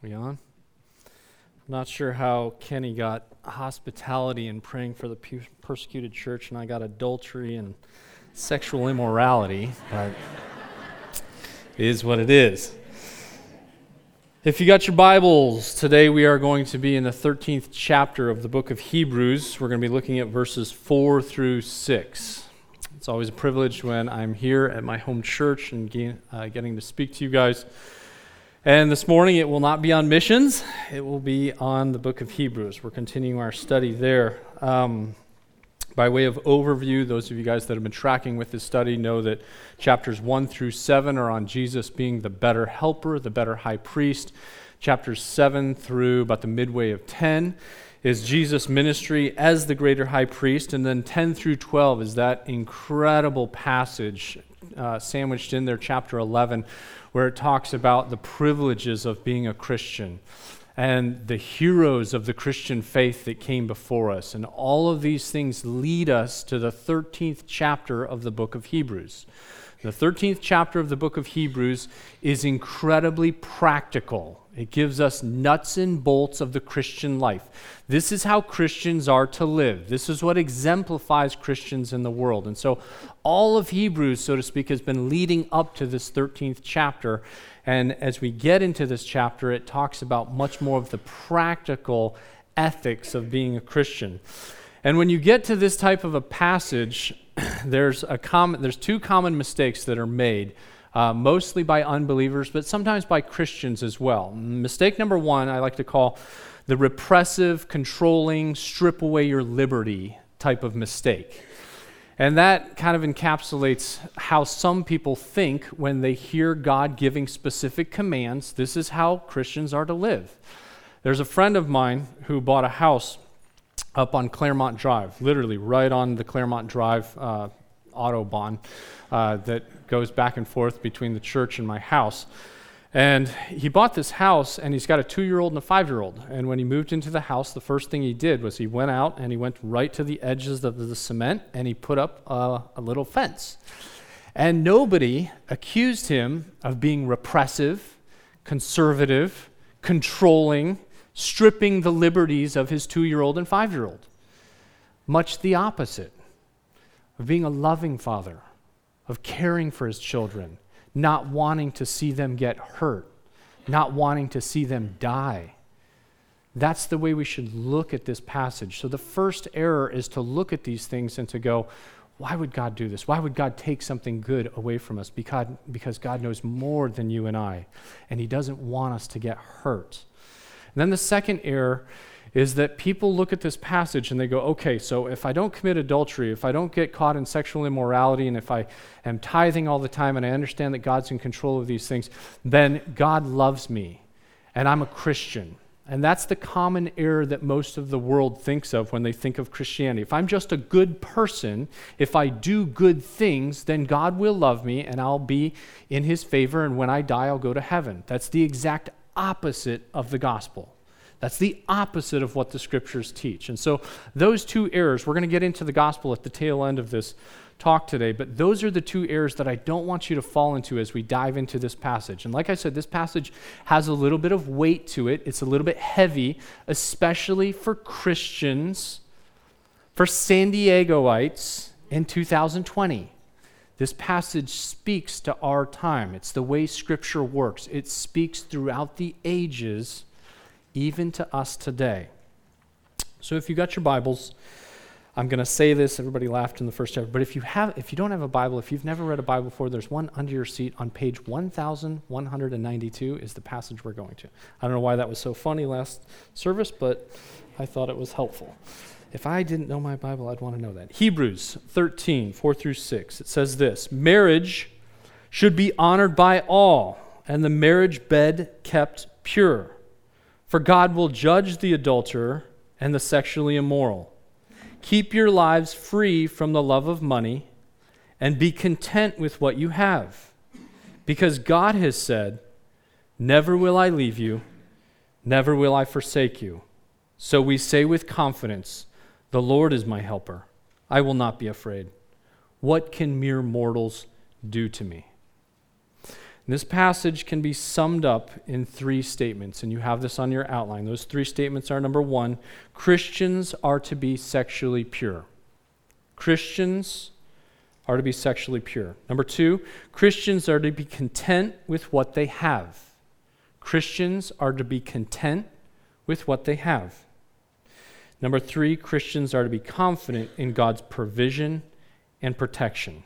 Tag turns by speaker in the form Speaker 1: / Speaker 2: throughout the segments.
Speaker 1: We on? Not sure how Kenny got hospitality and praying for the persecuted church, and I got adultery and sexual immorality, but it is what it is. If you got your Bibles, today we are going to be in the 13th chapter of the book of Hebrews. We're going to be looking at verses 4 through 6. It's always a privilege when I'm here at my home church and getting to speak to you guys. And this morning it will not be on missions, it will be on the book of Hebrews. We're continuing our study there. By way of overview, those of you guys that have been tracking with this study know that chapters 1 through 7 are on Jesus being the better helper, the better high priest. Chapters 7 through about the midway of 10 is Jesus' ministry as the greater high priest. And then 10 through 12 is that incredible passage sandwiched in there, chapter 11, where it talks about the privileges of being a Christian and the heroes of the Christian faith that came before us. And all of these things lead us to the 13th chapter of the book of Hebrews. The 13th chapter of the book of Hebrews is incredibly practical. It gives us nuts and bolts of the Christian life. This is how Christians are to live. This is what exemplifies Christians in the world. And so all of Hebrews, so to speak, has been leading up to this 13th chapter. And as we get into this chapter, it talks about much more of the practical ethics of being a Christian. And when you get to this type of a passage, there's two common mistakes that are made, mostly by unbelievers, but sometimes by Christians as well. Mistake number one, I like to call the repressive, controlling, strip away your liberty type of mistake. And that kind of encapsulates how some people think when they hear God giving specific commands. This is how Christians are to live. There's a friend of mine who bought a house up on Claremont Drive, literally right on the Claremont Drive Autobahn that goes back and forth between the church and my house. And he bought this house, and he's got a 2-year-old and a 5-year-old. And when he moved into the house, the first thing he did was he went out and he went right to the edges of the cement, and he put up a little fence. And nobody accused him of being repressive, conservative, controlling, stripping the liberties of his 2-year-old and 5-year-old. Much the opposite of being a loving father, of caring for his children, not wanting to see them get hurt, not wanting to see them die. That's the way we should look at this passage. So the first error is to look at these things and to go, why would God do this? Why would God take something good away from us? Because God knows more than you and I, and he doesn't want us to get hurt. And then the second error is that people look at this passage and they go, okay, so if I don't commit adultery, if I don't get caught in sexual immorality, and if I am tithing all the time and I understand that God's in control of these things, then God loves me and I'm a Christian. And that's the common error that most of the world thinks of when they think of Christianity. If I'm just a good person, if I do good things, then God will love me and I'll be in his favor, and when I die, I'll go to heaven. That's the exact opposite of the gospel. That's the opposite of what the scriptures teach. And so those two errors, we're going to get into the gospel at the tail end of this talk today, but those are the two errors that I don't want you to fall into as we dive into this passage. And like I said, this passage has a little bit of weight to it. It's a little bit heavy, especially for Christians, for San Diegoites in 2020. This passage speaks to our time. It's the way Scripture works. It speaks throughout the ages, even to us today. So if you got your Bibles, I'm going to say this. Everybody laughed in the first chapter. But if you don't have a Bible, if you've never read a Bible before, there's one under your seat on page 1192 is the passage we're going to. I don't know why that was so funny last service, but I thought it was helpful. If I didn't know my Bible, I'd want to know that. Hebrews 13, 4 through 6. It says this: marriage should be honored by all, and the marriage bed kept pure. For God will judge the adulterer and the sexually immoral. Keep your lives free from the love of money and be content with what you have. Because God has said, never will I leave you, never will I forsake you. So we say with confidence, the Lord is my helper. I will not be afraid. What can mere mortals do to me? And this passage can be summed up in 3 statements, and you have this on your outline. Those 3 statements are, number 1, Christians are to be sexually pure. Christians are to be sexually pure. Number 2, Christians are to be content with what they have. Christians are to be content with what they have. Number 3, Christians are to be confident in God's provision and protection.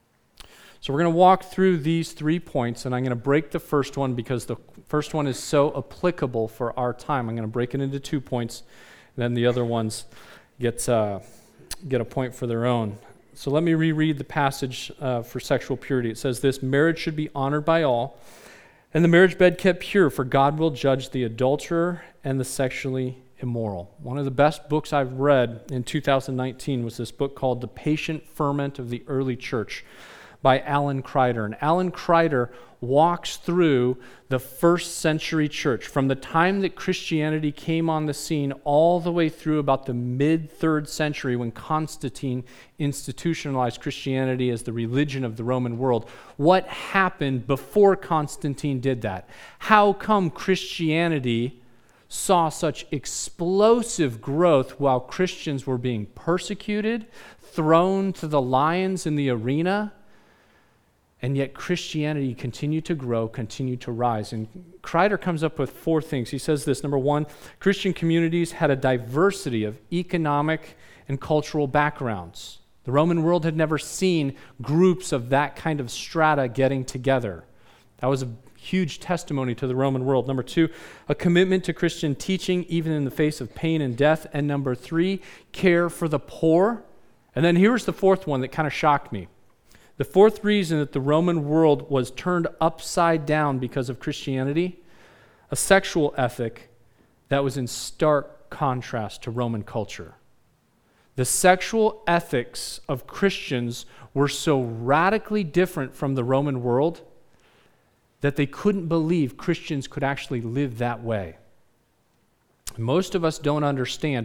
Speaker 1: So we're going to walk through these 3 points, and I'm going to break the first one because the first one is so applicable for our time. I'm going to break it into 2 points, and then the other ones get a point for their own. So let me reread the passage for sexual purity. It says this: marriage should be honored by all, and the marriage bed kept pure, for God will judge the adulterer and the sexually immoral. One of the best books I've read in 2019 was this book called The Patient Ferment of the Early Church by Alan Kreider. And Alan Kreider walks through the first century church, from the time that Christianity came on the scene all the way through about the mid-3rd century when Constantine institutionalized Christianity as the religion of the Roman world. What happened before Constantine did that? How come Christianity saw such explosive growth while Christians were being persecuted, thrown to the lions in the arena? And yet Christianity continued to grow, continued to rise. And Kreider comes up with 4 things. He says this: number 1, Christian communities had a diversity of economic and cultural backgrounds. The Roman world had never seen groups of that kind of strata getting together. That was a huge testimony to the Roman world. Number 2, a commitment to Christian teaching even in the face of pain and death. And number 3, care for the poor. And then here's the 4th one that kind of shocked me. The 4th reason that the Roman world was turned upside down because of Christianity: a sexual ethic that was in stark contrast to Roman culture. The sexual ethics of Christians were so radically different from the Roman world that they couldn't believe Christians could actually live that way. Most of us don't understand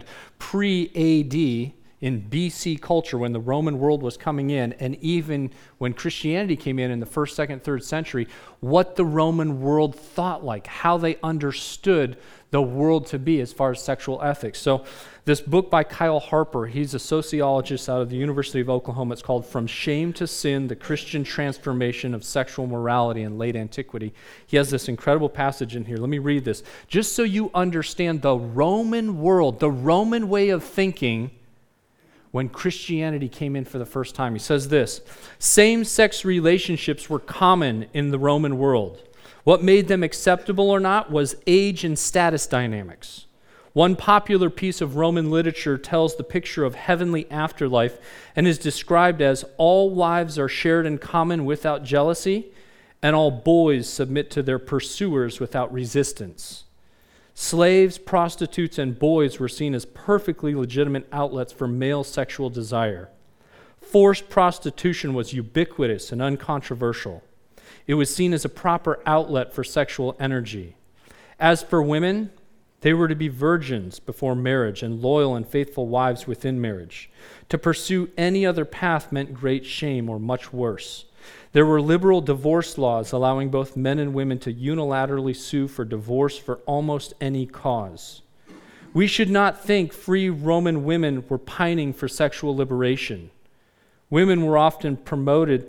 Speaker 1: pre-AD, in BC culture, when the Roman world was coming in, and even when Christianity came in the 1st, 2nd, 3rd century, what the Roman world thought like, how they understood the world to be as far as sexual ethics. So this book by Kyle Harper, he's a sociologist out of the University of Oklahoma. It's called From Shame to Sin, The Christian Transformation of Sexual Morality in Late Antiquity. He has this incredible passage in here. Let me read this. Just so you understand the Roman world, the Roman way of thinking when Christianity came in for the first time. He says this: same-sex relationships were common in the Roman world. What made them acceptable or not was age and status dynamics. One popular piece of Roman literature tells the picture of heavenly afterlife and is described as all wives are shared in common without jealousy, and all boys submit to their pursuers without resistance. Slaves, prostitutes, and boys were seen as perfectly legitimate outlets for male sexual desire. Forced prostitution was ubiquitous and uncontroversial. It was seen as a proper outlet for sexual energy. As for women, they were to be virgins before marriage and loyal and faithful wives within marriage. To pursue any other path meant great shame or much worse. There were liberal divorce laws allowing both men and women to unilaterally sue for divorce for almost any cause. We should not think free Roman women were pining for sexual liberation. Women often promoted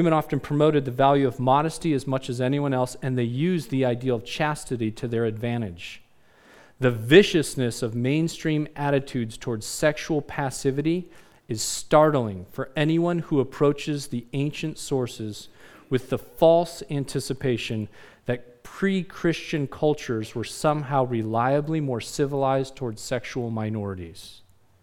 Speaker 1: the value of modesty as much as anyone else, and they used the ideal of chastity to their advantage. The viciousness of mainstream attitudes towards sexual passivity is startling for anyone who approaches the ancient sources with the false anticipation that pre-Christian cultures were somehow reliably more civilized towards sexual minorities.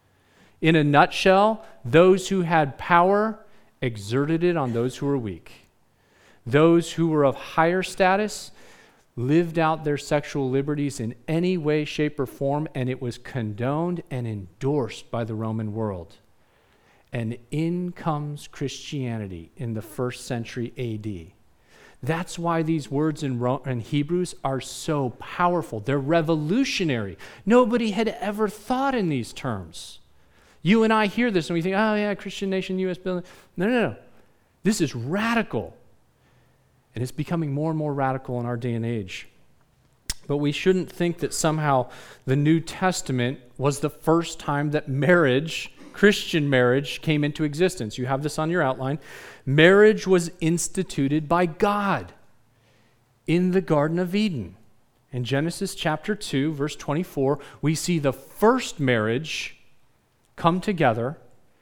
Speaker 1: In a nutshell, those who had power exerted it on those who were weak. Those who were of higher status lived out their sexual liberties in any way, shape, or form, and it was condoned and endorsed by the Roman world. And in comes Christianity in the 1st century AD. That's why these words in Hebrews are so powerful. They're revolutionary. Nobody had ever thought in these terms. You and I hear this and we think, oh yeah, Christian nation, U.S. building. No. This is radical. And it's becoming more and more radical in our day and age. But we shouldn't think that somehow the New Testament was the first time that marriage, Christian marriage, came into existence. You have this on your outline. Marriage was instituted by God in the Garden of Eden. In Genesis chapter 2, verse 24, we see the first marriage come together,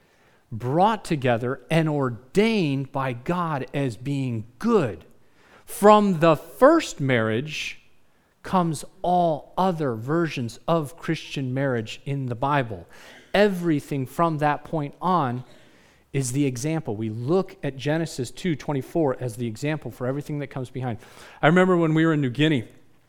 Speaker 1: brought together, and ordained by God as being good. From the first marriage comes all other versions of Christian marriage in the Bible. Everything from that point on is the example. We look at Genesis 2:24 as the example for everything that comes behind. I remember when we were in New Guinea,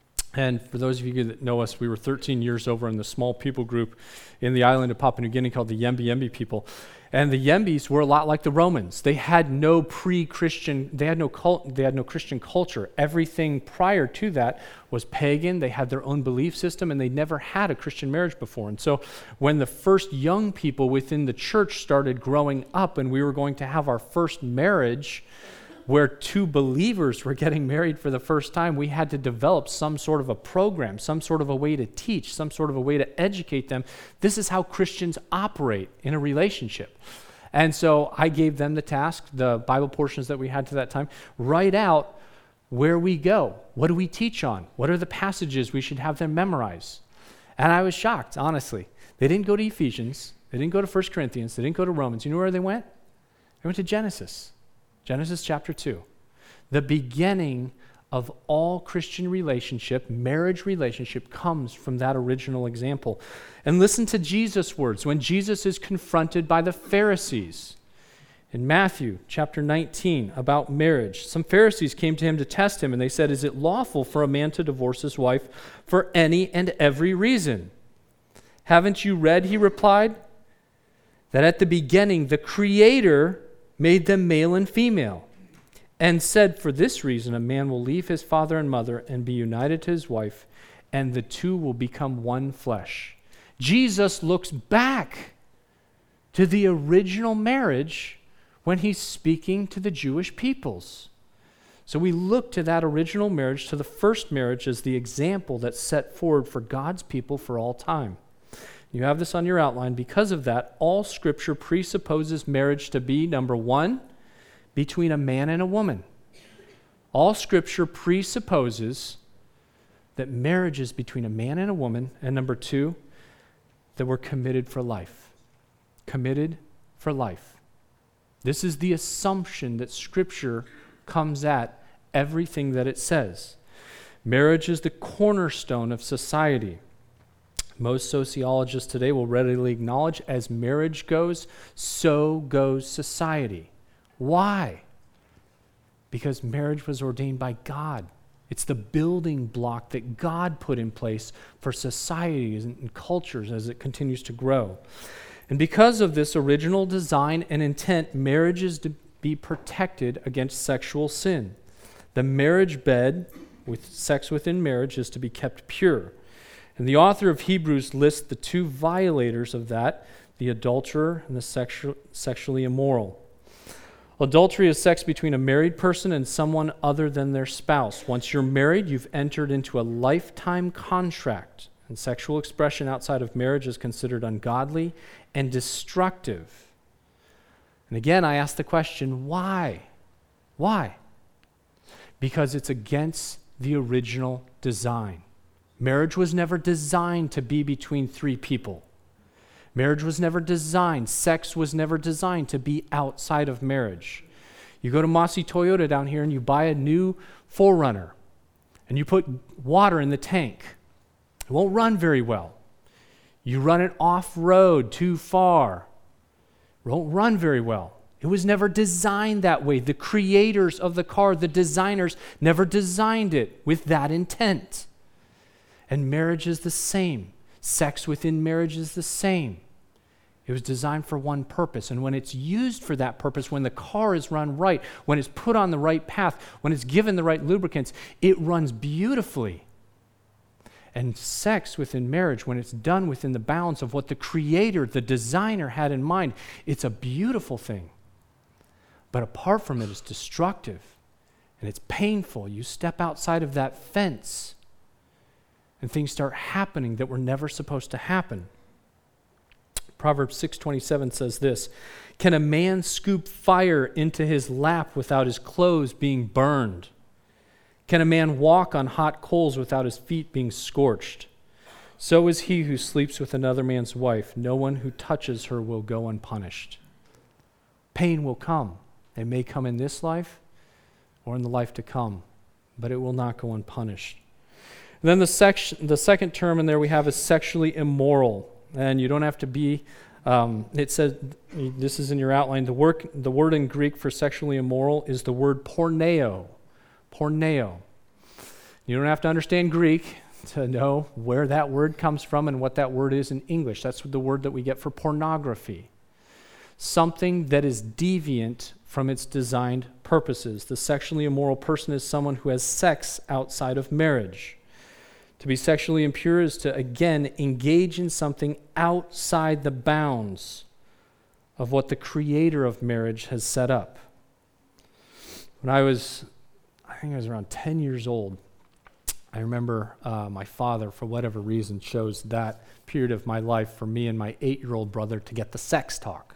Speaker 1: and for those of you that know us, we were 13 years over in the small people group in the island of Papua New Guinea called the Yembi people. And the Yembis were a lot like the Romans. They had no pre-Christian, they had no Christian culture. Everything prior to that was pagan. They had their own belief system, and they never had a Christian marriage before. And so when the first young people within the church started growing up and we were going to have our first marriage, where two believers were getting married for the first time, we had to develop some sort of a program, some sort of a way to teach, some sort of a way to educate them. This is how Christians operate in a relationship. And so I gave them the task, the Bible portions that we had to that time, write out where we go. What do we teach on? What are the passages we should have them memorize? And I was shocked, honestly. They didn't go to Ephesians. They didn't go to 1 Corinthians. They didn't go to Romans. You know where they went? They went to Genesis. Genesis chapter 2, the beginning of all Christian relationship, marriage relationship, comes from that original example. And listen to Jesus' words when Jesus is confronted by the Pharisees. In Matthew chapter 19 about marriage, some Pharisees came to him to test him, and they said, "Is it lawful for a man to divorce his wife for any and every reason?" "Haven't you read," he replied, "that at the beginning the Creator made them male and female, and said, for this reason a man will leave his father and mother and be united to his wife, and the two will become one flesh." Jesus looks back to the original marriage when he's speaking to the Jewish peoples. So we look to that original marriage, to the first marriage, as the example that's set forward for God's people for all time. You have this on your outline. Because of that, all Scripture presupposes marriage to be, number one, between a man and a woman. All Scripture presupposes that marriage is between a man and a woman, and number two, that we're committed for life. Committed for life. This is the assumption that Scripture comes at everything that it says. Marriage is the cornerstone of society. Most sociologists today will readily acknowledge as marriage goes, so goes society. Why? Because marriage was ordained by God. It's the building block that God put in place for societies and cultures as it continues to grow. And because of this original design and intent, marriage is to be protected against sexual sin. The marriage bed with sex within marriage is to be kept pure. And the author of Hebrews lists the two violators of that, the adulterer and the sexually immoral. Adultery is sex between a married person and someone other than their spouse. Once you're married, you've entered into a lifetime contract, and sexual expression outside of marriage is considered ungodly and destructive. And again, I ask the question, why? Why? Because it's against the original design. Marriage was never designed to be between three people. Marriage was never designed, sex was never designed to be outside of marriage. You go to Mossy Toyota down here and you buy a new 4Runner and you put water in the tank. It won't run very well. You run it off-road too far. It won't run very well. It was never designed that way. The creators of the car, the designers, never designed it with that intent. And marriage is the same. Sex within marriage is the same. It was designed for one purpose. And when it's used for that purpose, when the car is run right, when it's put on the right path, when it's given the right lubricants, it runs beautifully. And sex within marriage, when it's done within the bounds of what the creator, the designer had in mind, it's a beautiful thing. But apart from it, it's destructive And it's painful. You step outside of that fence and things start happening that were never supposed to happen. Proverbs 6:27 says this, "Can a man scoop fire into his lap without his clothes being burned? Can a man walk on hot coals without his feet being scorched? So is he who sleeps with another man's wife. No one who touches her will go unpunished." Pain will come. It may come in this life or in the life to come, but it will not go unpunished. And then the second term in there we have is sexually immoral. And you don't have to be, it says, this is in your outline, the word in Greek for sexually immoral is the word porneo. Porneo. You don't have to understand Greek to know where that word comes from and what that word is in English. That's the word that we get for pornography. Something that is deviant from its designed purposes. The sexually immoral person is someone who has sex outside of marriage. To be sexually impure is to, again, engage in something outside the bounds of what the creator of marriage has set up. When I think I was around 10 years old, I remember my father, for whatever reason, chose that period of my life for me and my 8-year-old brother to get the sex talk.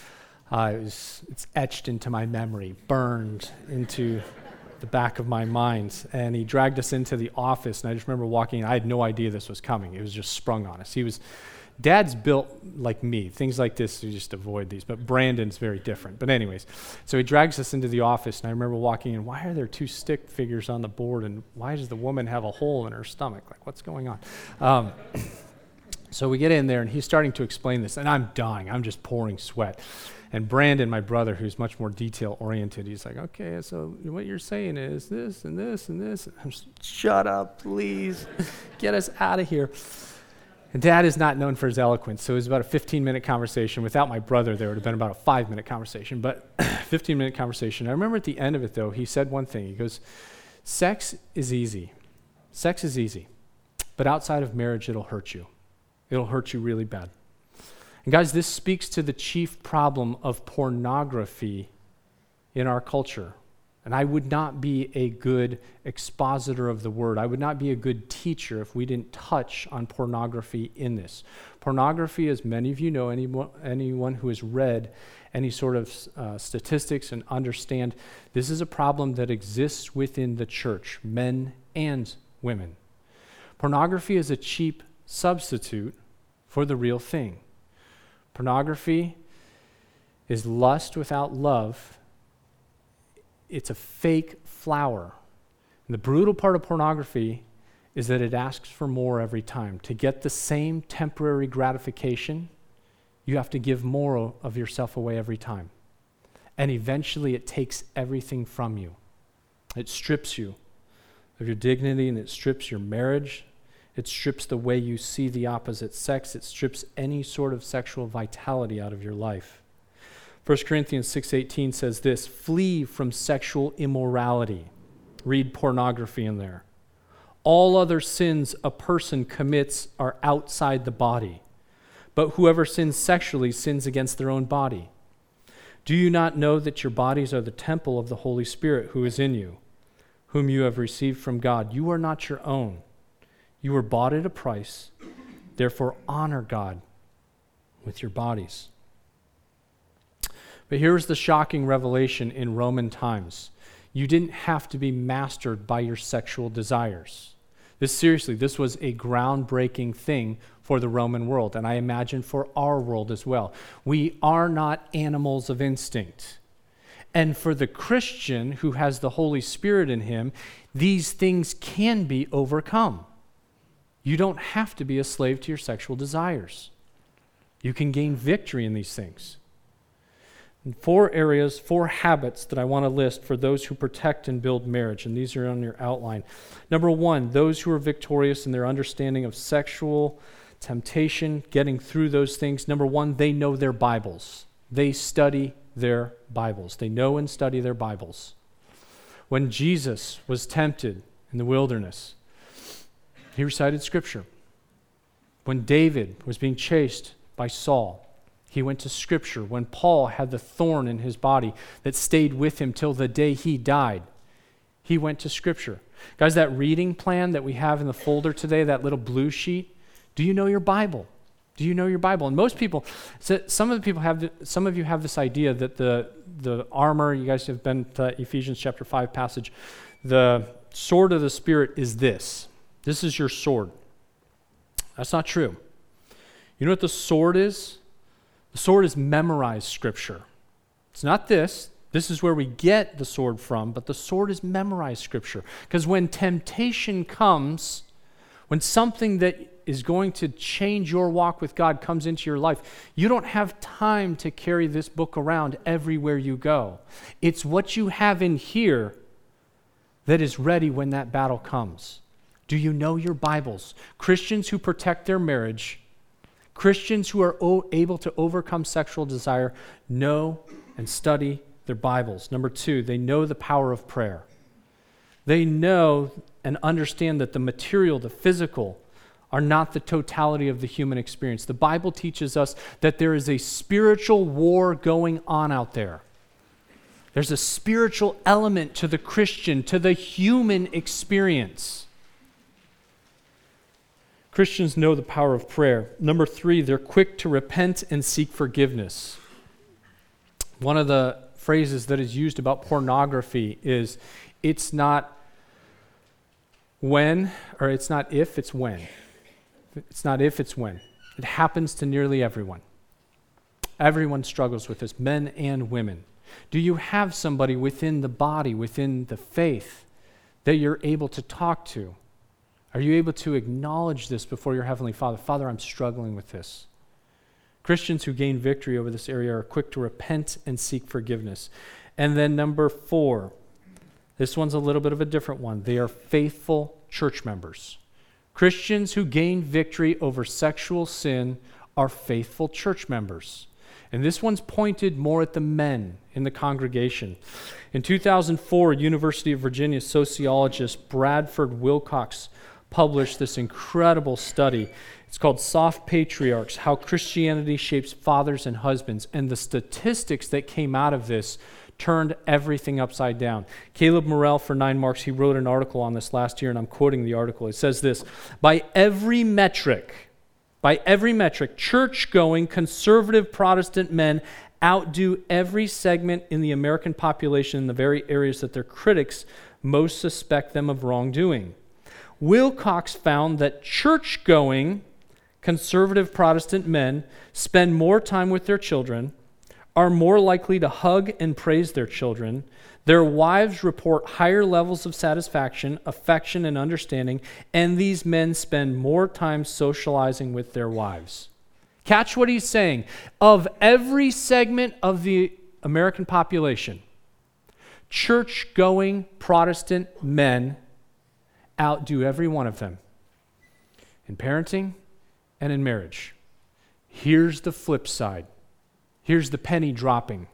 Speaker 1: It's etched into my memory, burned into the back of my mind. And he dragged us into the office, and I just remember walking in. I had no idea this was coming. It was just sprung on us. Dad's built like me. Things like this, you just avoid these. But Brandon's very different. But anyways, so he drags us into the office, and I remember walking in. Why are there 2 stick figures on the board, and why does the woman have a hole in her stomach? Like, what's going on? So we get in there, and he's starting to explain this, and I'm dying. I'm just pouring sweat. And Brandon, my brother, who's much more detail-oriented, he's like, okay, so what you're saying is this and this and this. I'm just, shut up, please. Get us out of here. And Dad is not known for his eloquence, so it was about a 15-minute conversation. Without my brother, there would have been about a 5-minute conversation, but 15-minute conversation. I remember at the end of it, though, he said one thing. He goes, sex is easy. Sex is easy, but outside of marriage, it'll hurt you. It'll hurt you really bad. And guys, this speaks to the chief problem of pornography in our culture. And I would not be a good expositor of the word. I would not be a good teacher if we didn't touch on pornography in this. Pornography, as many of you know, anyone who has read any sort of statistics and understand, this is a problem that exists within the church, men and women. Pornography is a cheap substitute for the real thing. Pornography is lust without love. It's a fake flower. And the brutal part of pornography is that it asks for more every time. To get the same temporary gratification, you have to give more of yourself away every time. And eventually it takes everything from you. It strips you of your dignity, and it strips your marriage. It strips the way you see the opposite sex. It strips any sort of sexual vitality out of your life. 1 Corinthians 6:18 says this, flee from sexual immorality. Read pornography in there. All other sins a person commits are outside the body, but whoever sins sexually sins against their own body. Do you not know that your bodies are the temple of the Holy Spirit who is in you, whom you have received from God? You are not your own. You were bought at a price. Therefore, honor God with your bodies. But here's the shocking revelation in Roman times. You didn't have to be mastered by your sexual desires. This was a groundbreaking thing for the Roman world, and I imagine for our world as well. We are not animals of instinct. And for the Christian who has the Holy Spirit in him, these things can be overcome. You don't have to be a slave to your sexual desires. You can gain victory in these things. And 4 habits that I want to list for those who protect and build marriage, and these are on your outline. Number 1, those who are victorious in their understanding of sexual temptation, getting through those things. Number 1, they know their Bibles. They study their Bibles. They know and study their Bibles. When Jesus was tempted in the wilderness, he recited Scripture. When David was being chased by Saul, he went to Scripture. When Paul had the thorn in his body that stayed with him till the day he died, He went to Scripture. Guys, that reading plan that we have in the folder today, that little blue sheet, do you know your Bible? Do you know your Bible? And most people, some of you have this idea that the armor, you guys have been to Ephesians chapter 5 passage, the sword of the Spirit is this. This is your sword. That's not true. You know what the sword is? The sword is memorized Scripture. It's not this. This is where we get the sword from, but the sword is memorized Scripture. Because when temptation comes, when something that is going to change your walk with God comes into your life, you don't have time to carry this book around everywhere you go. It's what you have in here that is ready when that battle comes. Do you know your Bibles? Christians who protect their marriage, Christians who are able to overcome sexual desire, know and study their Bibles. Number 2, they know the power of prayer. They know and understand that the material, the physical, are not the totality of the human experience. The Bible teaches us that there is a spiritual war going on out there. There's a spiritual element to the Christian, to the human experience. Christians know the power of prayer. Number 3, they're quick to repent and seek forgiveness. One of the phrases that is used about pornography is, it's not when, or it's not if, it's when. It's not if, it's when. It happens to nearly everyone. Everyone struggles with this, men and women. Do you have somebody within the body, within the faith, that you're able to talk to? Are you able to acknowledge this before your Heavenly Father? Father, I'm struggling with this. Christians who gain victory over this area are quick to repent and seek forgiveness. And then number 4, this one's a little bit of a different one. They are faithful church members. Christians who gain victory over sexual sin are faithful church members. And this one's pointed more at the men in the congregation. In 2004, University of Virginia sociologist Bradford Wilcox published this incredible study. It's called Soft Patriarchs, How Christianity Shapes Fathers and Husbands. And the statistics that came out of this turned everything upside down. Caleb Morrell, for 9 Marks, he wrote an article on this last year, and I'm quoting the article. It says this: by every metric, church-going conservative Protestant men outdo every segment in the American population in the very areas that their critics most suspect them of wrongdoing. Wilcox found that church-going conservative Protestant men spend more time with their children, are more likely to hug and praise their children. Their wives report higher levels of satisfaction, affection, and understanding, and these men spend more time socializing with their wives. Catch what he's saying. Of every segment of the American population, church-going Protestant men outdo every one of them in parenting and in marriage. Here's the flip side. Here's the penny dropping.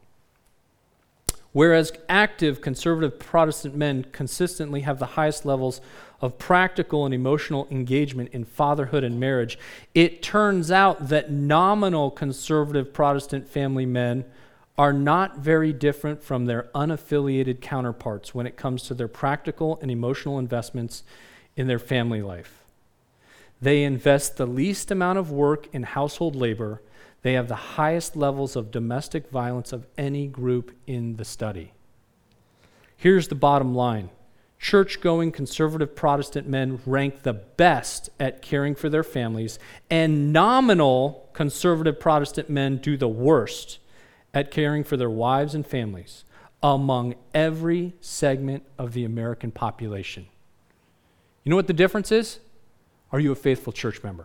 Speaker 1: Whereas active conservative Protestant men consistently have the highest levels of practical and emotional engagement in fatherhood and marriage, it turns out that nominal conservative Protestant family men are not very different from their unaffiliated counterparts when it comes to their practical and emotional investments in their family life. They invest the least amount of work in household labor. They have the highest levels of domestic violence of any group in the study. Here's the bottom line. Church-going conservative Protestant men rank the best at caring for their families, and nominal conservative Protestant men do the worst at caring for their wives and families among every segment of the American population. You know what the difference is? Are you a faithful church member?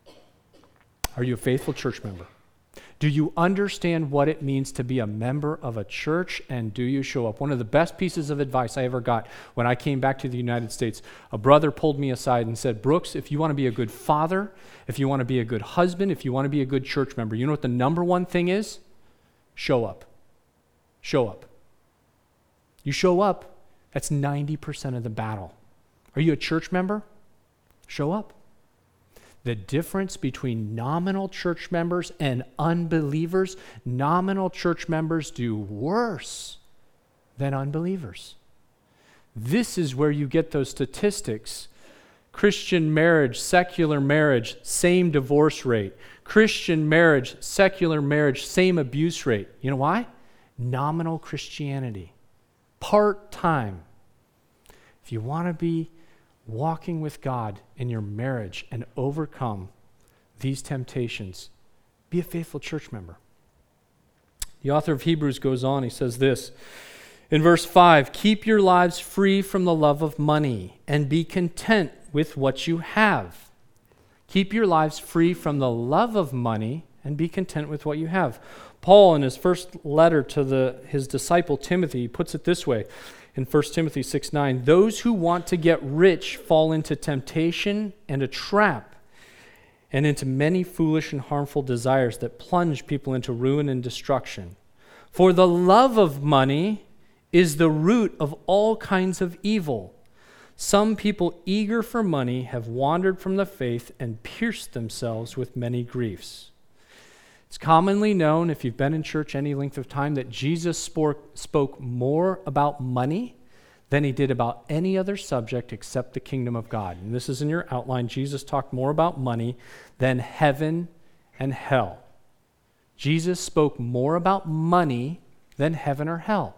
Speaker 1: Are you a faithful church member? Do you understand what it means to be a member of a church, and do you show up? One of the best pieces of advice I ever got when I came back to the United States, a brother pulled me aside and said, Brooks, if you want to be a good father, if you want to be a good husband, if you want to be a good church member, you know what the number one thing is? Show up. Show up. You show up, that's 90% of the battle. Are you a church member? Show up. The difference between nominal church members and unbelievers, nominal church members do worse than unbelievers. This is where you get those statistics. Christian marriage, secular marriage, same divorce rate. Christian marriage, secular marriage, same abuse rate. You know why? Nominal Christianity. Part-time. If you want to be walking with God in your marriage and overcome these temptations, be a faithful church member. The author of Hebrews goes on, he says this, in verse 5, keep your lives free from the love of money and be content with what you have. Keep your lives free from the love of money and be content with what you have. Paul, in his first letter to his disciple Timothy, puts it this way in 1 Timothy 6:9, those who want to get rich fall into temptation and a trap and into many foolish and harmful desires that plunge people into ruin and destruction. For the love of money is the root of all kinds of evil. Some people eager for money have wandered from the faith and pierced themselves with many griefs. It's commonly known, if you've been in church any length of time, that Jesus spoke more about money than he did about any other subject except the kingdom of God. And this is in your outline. Jesus talked more about money than heaven and hell. Jesus spoke more about money than heaven or hell.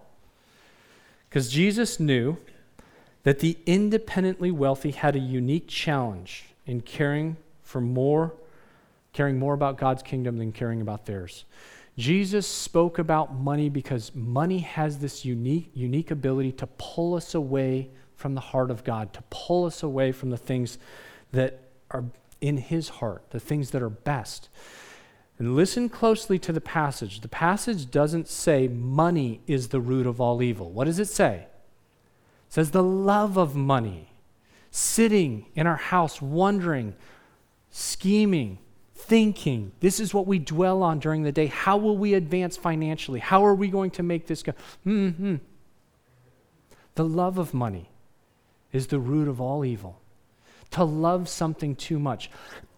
Speaker 1: Because Jesus knew that the independently wealthy had a unique challenge in caring more about God's kingdom than caring about theirs. Jesus spoke about money because money has this unique ability to pull us away from the heart of God, to pull us away from the things that are in his heart, the things that are best. And listen closely to the passage. The passage doesn't say money is the root of all evil. What does it say? It says the love of money, sitting in our house, wondering, scheming, thinking, this is what we dwell on during the day. How will we advance financially? How are we going to make this go? The love of money is the root of all evil. To love something too much,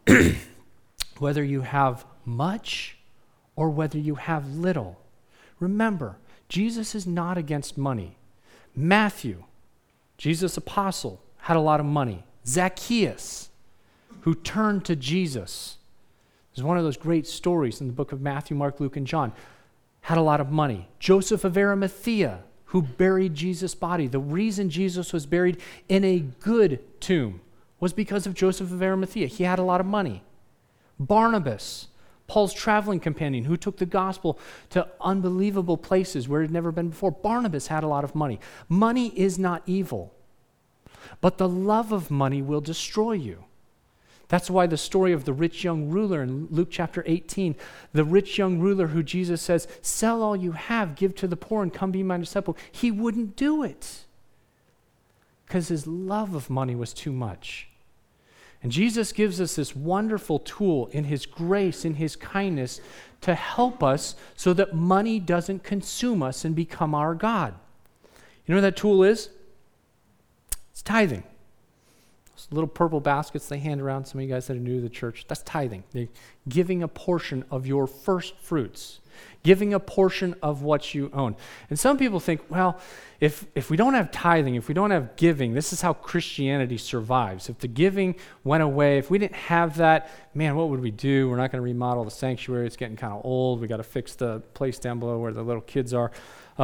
Speaker 1: whether you have much or whether you have little. Remember, Jesus is not against money. Matthew, Jesus' apostle, had a lot of money. Zacchaeus, who turned to Jesus, is one of those great stories in the book of Matthew, Mark, Luke, and John, had a lot of money. Joseph of Arimathea, who buried Jesus' body. The reason Jesus was buried in a good tomb was because of Joseph of Arimathea. He had a lot of money. Barnabas, Paul's traveling companion, who took the gospel to unbelievable places where it had never been before. Barnabas had a lot of money. Money is not evil, but the love of money will destroy you. That's why the story of the rich young ruler in Luke chapter 18, the rich young ruler who Jesus says, sell all you have, give to the poor, and come be my disciple. He wouldn't do it because his love of money was too much. And Jesus gives us this wonderful tool in his grace, in his kindness, to help us so that money doesn't consume us and become our God. You know what that tool is? It's tithing. Those little purple baskets they hand around, some of you guys that are new to the church, that's tithing. They're giving a portion of your first fruits, giving a portion of what you own. And some people think, well, if we don't have tithing, if we don't have giving, this is how Christianity survives. If the giving went away, if we didn't have that, man, what would we do? We're not going to remodel the sanctuary. It's getting kind of old. We got to fix the place down below where the little kids are.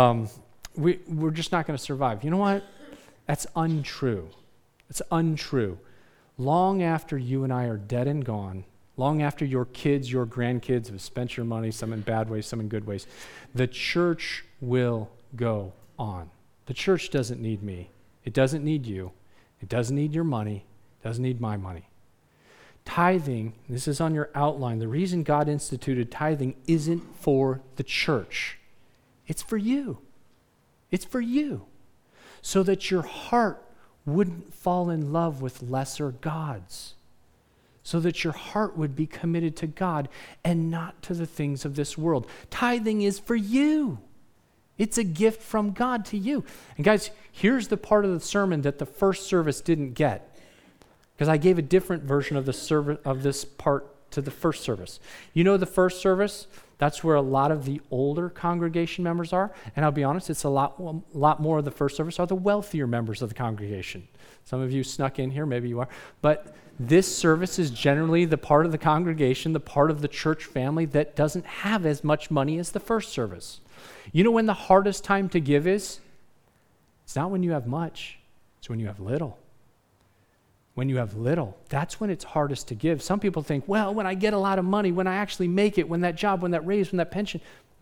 Speaker 1: We're just not going to survive. You know what? That's untrue. It's untrue. Long after you and I are dead and gone, long after your kids, your grandkids have spent your money, some in bad ways, some in good ways, the church will go on. The church doesn't need me. It doesn't need you. It doesn't need your money. It doesn't need my money. Tithing, this is on your outline, the reason God instituted tithing isn't for the church. It's for you. It's for you. So that your heart wouldn't fall in love with lesser gods. So that your heart would be committed to God and not to the things of this world. Tithing is for you. It's a gift from God to you. And guys, here's the part of the sermon that the first service didn't get. Because I gave a different version of this part to the first service. You know, the first service, that's where a lot of the older congregation members are. And I'll be honest, it's a lot more of the first service are the wealthier members of the congregation. Some of you snuck in here, maybe you are. But this service is generally the part of the congregation, the part of the church family that doesn't have as much money as the first service. You know when the hardest time to give is? It's not when you have much, it's when you have little. When you have little, that's when it's hardest to give. Some people think, well, when I get a lot of money, when I actually make it, when that job, when that raise, when that pension,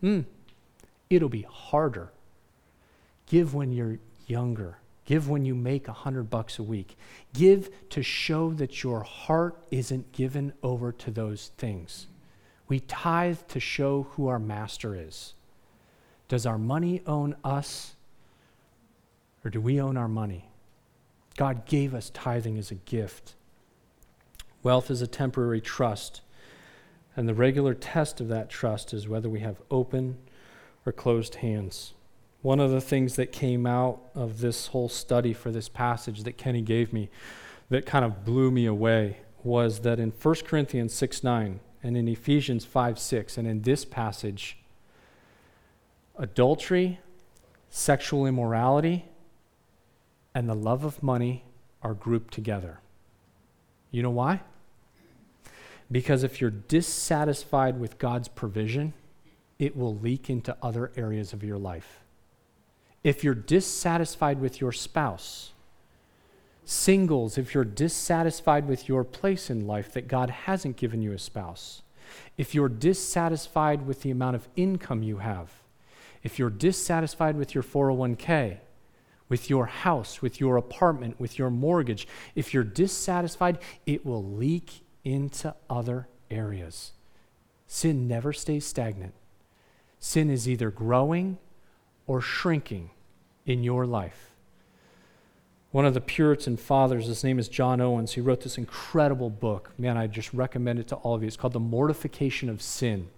Speaker 1: it'll be harder. Give when you're younger. Give when you make $100 a week. Give to show that your heart isn't given over to those things. We tithe to show who our master is. Does our money own us, or do we own our money? God gave us tithing as a gift. Wealth is a temporary trust, and the regular test of that trust is whether we have open or closed hands. One of the things that came out of this whole study for this passage that Kenny gave me that kind of blew me away was that in 1 Corinthians 6:9 and in Ephesians 5:6 and in this passage, adultery, sexual immorality, and the love of money are grouped together. You know why? Because if you're dissatisfied with God's provision, it will leak into other areas of your life. If you're dissatisfied with your spouse, singles, if you're dissatisfied with your place in life that God hasn't given you a spouse, if you're dissatisfied with the amount of income you have, if you're dissatisfied with your 401k, with your house, with your apartment, with your mortgage, if you're dissatisfied, it will leak into other areas. Sin never stays stagnant. Sin is either growing or shrinking in your life. One of the Puritan fathers, his name is John Owens, he wrote this incredible book. Man, I just recommend it to all of you. It's called The Mortification of Sin.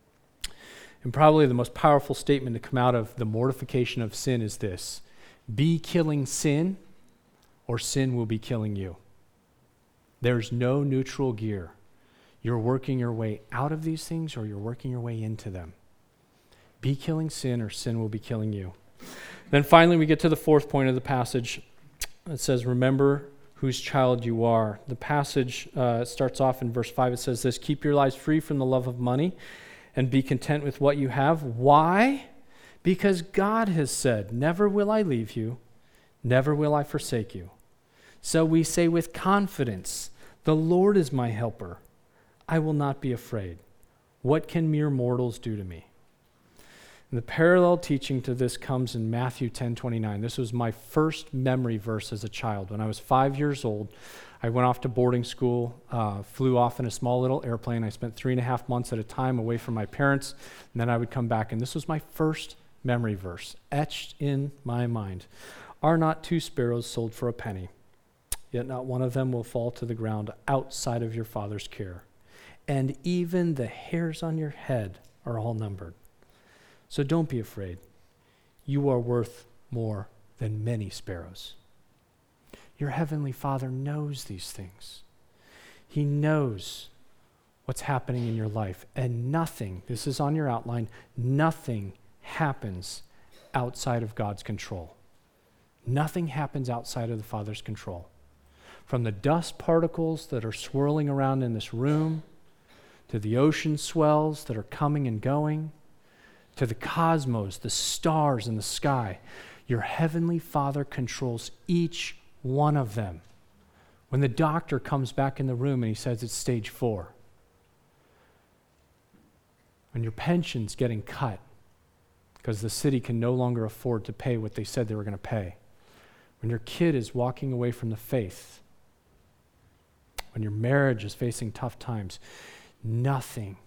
Speaker 1: And probably the most powerful statement to come out of the mortification of sin is this: be killing sin, or sin will be killing you. There's no neutral gear. You're working your way out of these things, or you're working your way into them. Be killing sin, or sin will be killing you. Then finally, we get to the fourth point of the passage. It says, remember whose child you are. The passage starts off in verse 5. It says this: keep your lives free from the love of money and be content with what you have. Why? Because God has said, never will I leave you, never will I forsake you. So we say with confidence, the Lord is my helper. I will not be afraid. What can mere mortals do to me? And the parallel teaching to this comes in Matthew 10:29. This was my first memory verse as a child. When I was 5 years old, I went off to boarding school, flew off in a small little airplane. I spent 3.5 months at a time away from my parents, and then I would come back. And this was my first memory verse, etched in my mind. Are not 2 sparrows sold for a penny? Yet not one of them will fall to the ground outside of your Father's care. And even the hairs on your head are all numbered. So don't be afraid. You are worth more than many sparrows. Your heavenly Father knows these things. He knows what's happening in your life. And nothing, this is on your outline, nothing happens outside of God's control. Nothing happens outside of the Father's control. From the dust particles that are swirling around in this room, to the ocean swells that are coming and going, to the cosmos, the stars in the sky, your heavenly Father controls each one of them. When the doctor comes back in the room and he says it's stage 4, when your pension's getting cut because the city can no longer afford to pay what they said they were going to pay, when your kid is walking away from the faith, when your marriage is facing tough times, nothing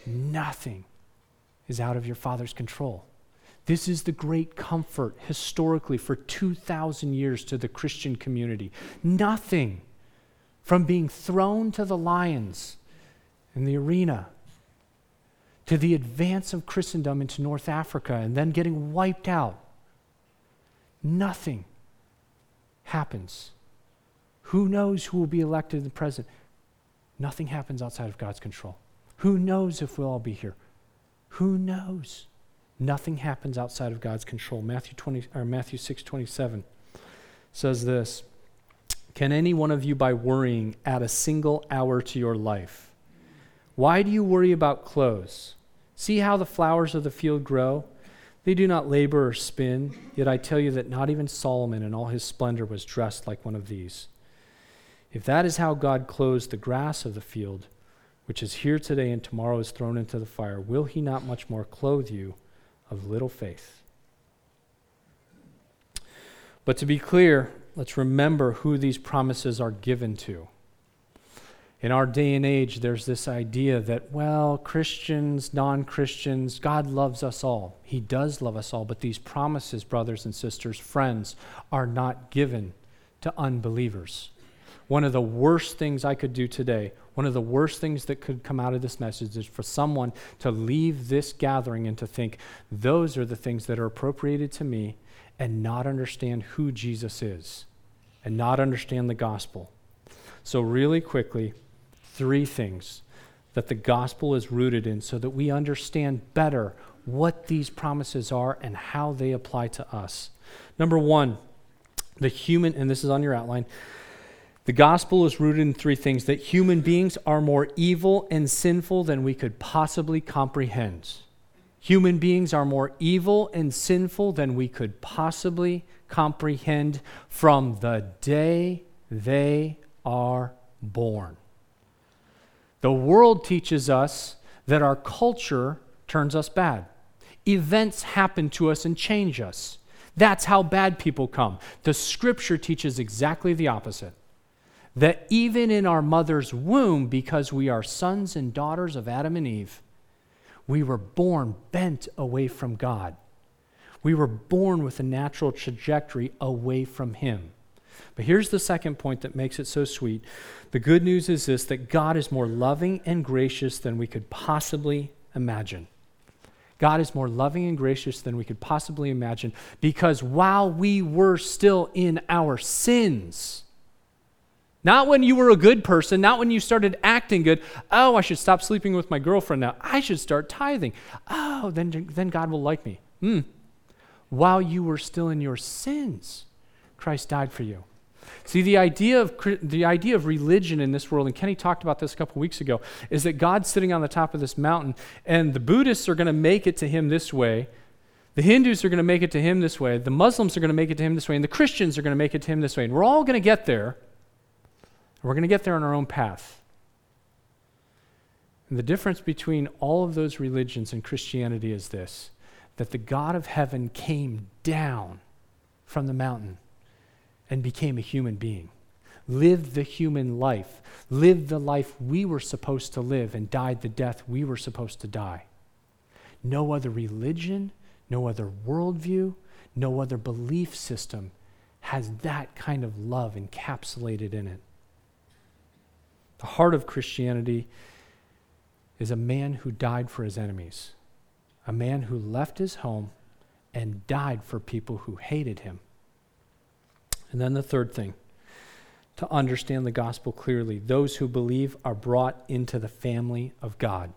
Speaker 1: is out of your Father's control. This is the great comfort historically for 2,000 years to the Christian community. Nothing from being thrown to the lions in the arena to the advance of Christendom into North Africa and then getting wiped out. Nothing happens. Who knows who will be elected the president? Nothing happens outside of God's control. Who knows if we'll all be here? Who knows? Nothing happens outside of God's control. Matthew 6:27 says this, "Can any one of you by worrying add a single hour to your life? Why do you worry about clothes? See how the flowers of the field grow? They do not labor or spin, yet I tell you that not even Solomon in all his splendor was dressed like one of these. If that is how God clothes the grass of the field, which is here today and tomorrow is thrown into the fire, will he not much more clothe you of little faith?" But to be clear, let's remember who these promises are given to. In our day and age, there's this idea that, well, Christians, non-Christians, God loves us all. He does love us all, but these promises, brothers and sisters, friends, are not given to unbelievers. One of the worst things I could do today, one of the worst things that could come out of this message is for someone to leave this gathering and to think, those are the things that are appropriated to me, and not understand who Jesus is, and not understand the gospel. So really quickly, 3 things that the gospel is rooted in so that we understand better what these promises are and how they apply to us. Number 1, and this is on your outline, the gospel is rooted in 3 things: that human beings are more evil and sinful than we could possibly comprehend. Human beings are more evil and sinful than we could possibly comprehend from the day they are born. The world teaches us that our culture turns us bad. Events happen to us and change us. That's how bad people come. The scripture teaches exactly the opposite. That even in our mother's womb, because we are sons and daughters of Adam and Eve, we were born bent away from God. We were born with a natural trajectory away from Him. But here's the second point that makes it so sweet. The good news is this, that God is more loving and gracious than we could possibly imagine. God is more loving and gracious than we could possibly imagine, because while we were still in our sins, not when you were a good person, not when you started acting good, oh, I should stop sleeping with my girlfriend now, I should start tithing, oh, then God will like me. While you were still in your sins, Christ died for you. See, the idea of religion in this world, and Kenny talked about this a couple weeks ago, is that God's sitting on the top of this mountain, and the Buddhists are going to make it to Him this way, the Hindus are going to make it to Him this way, the Muslims are going to make it to Him this way, and the Christians are going to make it to Him this way, and we're all going to get there, and we're going to get there on our own path. And the difference between all of those religions and Christianity is this, that the God of heaven came down from the mountain and became a human being, lived the human life, lived the life we were supposed to live, and died the death we were supposed to die. No other religion, no other worldview, no other belief system has that kind of love encapsulated in it. The heart of Christianity is a man who died for his enemies, a man who left his home and died for people who hated him. And then the third thing, to understand the gospel clearly, those who believe are brought into the family of God.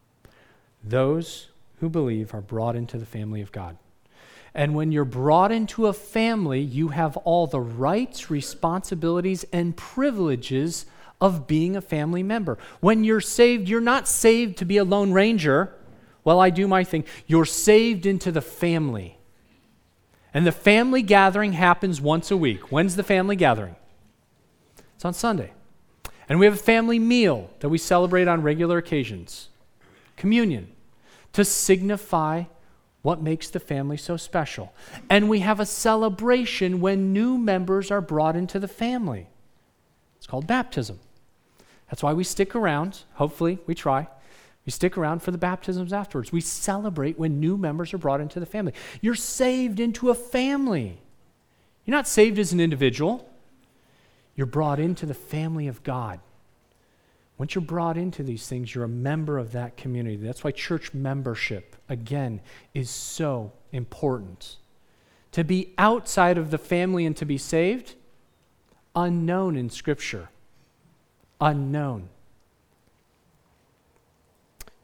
Speaker 1: Those who believe are brought into the family of God. And when you're brought into a family, you have all the rights, responsibilities, and privileges of being a family member. When you're saved, you're not saved to be a lone ranger. Well, I do my thing. You're saved into the family. And the family gathering happens once a week. When's the family gathering? It's on Sunday. And we have a family meal that we celebrate on regular occasions. Communion, to signify what makes the family so special. And we have a celebration when new members are brought into the family. It's called baptism. That's why we stick around. Hopefully, we try. We stick around for the baptisms afterwards. We celebrate when new members are brought into the family. You're saved into a family. You're not saved as an individual. You're brought into the family of God. Once you're brought into these things, you're a member of that community. That's why church membership, again, is so important. To be outside of the family and to be saved, unknown in Scripture. Unknown.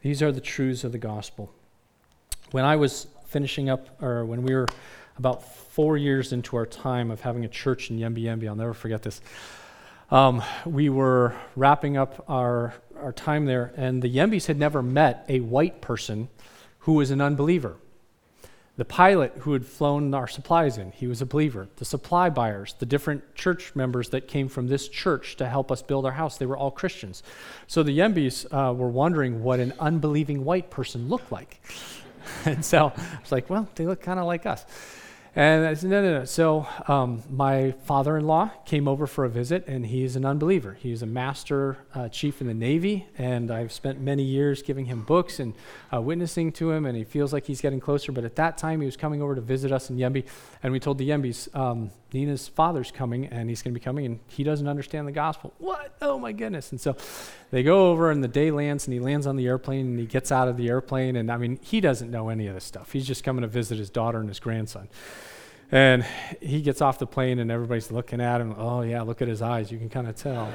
Speaker 1: These are the truths of the gospel. When I was finishing up, or when we were about 4 years into our time of having a church in Yembe, I'll never forget this. We were wrapping up our time there, and the Yembis had never met a white person who was an unbeliever. The pilot who had flown our supplies in, he was a believer. The supply buyers, the different church members that came from this church to help us build our house, they were all Christians. So the Yembis were wondering what an unbelieving white person looked like. And so I was like, well, they look kind of like us. And I said, no. So my father-in-law came over for a visit, and he's an unbeliever. He's a master chief in the Navy, and I've spent many years giving him books and witnessing to him, and he feels like he's getting closer. But at that time, he was coming over to visit us in Yembe, and we told the Yembis, Nina's father's coming, and he's going to be coming, and he doesn't understand the gospel. What? Oh, my goodness. And so they go over, and the day lands, and he lands on the airplane, and he gets out of the airplane, and I mean, he doesn't know any of this stuff. He's just coming to visit his daughter and his grandson. And he gets off the plane, and everybody's looking at him. Oh, yeah, look at his eyes. You can kind of tell.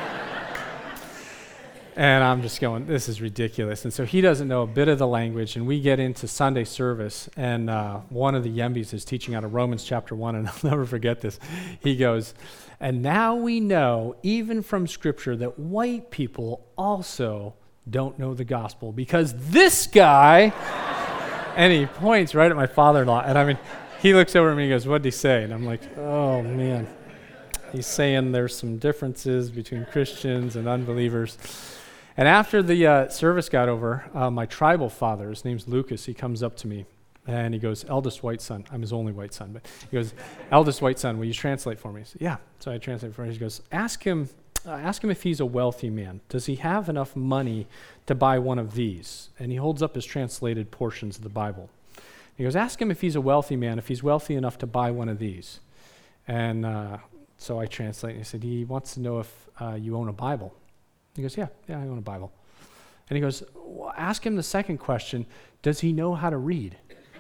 Speaker 1: And I'm just going, this is ridiculous. And so he doesn't know a bit of the language, and we get into Sunday service, and one of the Yembis is teaching out of Romans chapter 1, and I'll never forget this. He goes, and now we know, even from Scripture, that white people also don't know the gospel, because this guy, and he points right at my father-in-law, and I mean, he looks over at me and goes, what did he say? And I'm like, oh, man. He's saying there's some differences between Christians and unbelievers. And after the service got over, my tribal father, his name's Lucas, he comes up to me, and he goes, eldest white son. I'm his only white son. But he goes, eldest white son, will you translate for me? I said, yeah. So I translate for him. He goes, ask him if he's a wealthy man. Does he have enough money to buy one of these? And he holds up his translated portions of the Bible. He goes, ask him if he's a wealthy man, if he's wealthy enough to buy one of these. And so I translate, and he said, he wants to know if you own a Bible. He goes, yeah, I own a Bible. And he goes, well, ask him the second question, does he know how to read?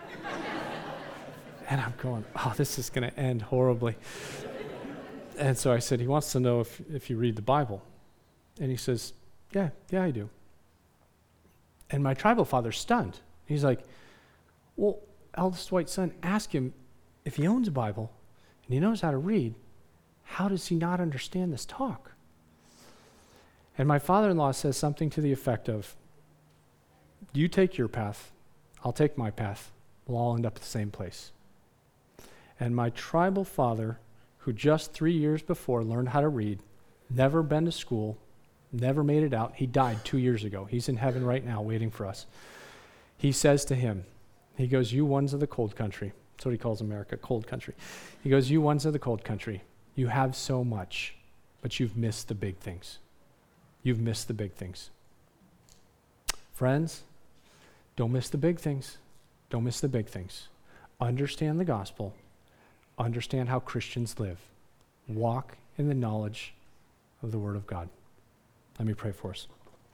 Speaker 1: And I'm going, oh, this is going to end horribly. And so I said, he wants to know if you read the Bible. And he says, yeah, I do. And my tribal father's stunned. He's like, well, eldest white son, ask him if he owns a Bible and he knows how to read, how does he not understand this talk? And my father-in-law says something to the effect of, you take your path, I'll take my path, we'll all end up at the same place. And my tribal father, who just 3 years before learned how to read, never been to school, never made it out, he died 2 years ago. He's in heaven right now waiting for us. He says to him, he goes, you ones of the cold country. That's what he calls America, cold country. He goes, you ones of the cold country, you have so much, but you've missed the big things. You've missed the big things. Friends, don't miss the big things. Don't miss the big things. Understand the gospel. Understand how Christians live. Walk in the knowledge of the Word of God. Let me pray for us.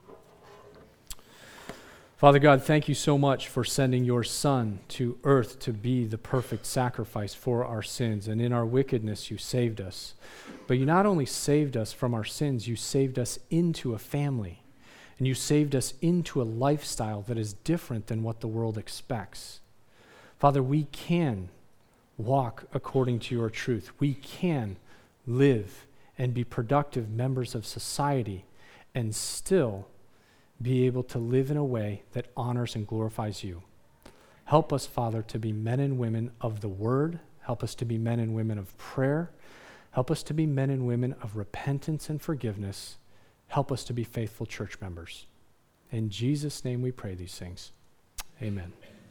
Speaker 1: Father God, thank you so much for sending your Son to earth to be the perfect sacrifice for our sins. And in our wickedness, you saved us. But you not only saved us from our sins, you saved us into a family. And you saved us into a lifestyle that is different than what the world expects. Father, we can walk according to your truth. We can live and be productive members of society and still be able to live in a way that honors and glorifies you. Help us, Father, to be men and women of the Word. Help us to be men and women of prayer. Help us to be men and women of repentance and forgiveness. Help us to be faithful church members. In Jesus' name we pray these things. Amen.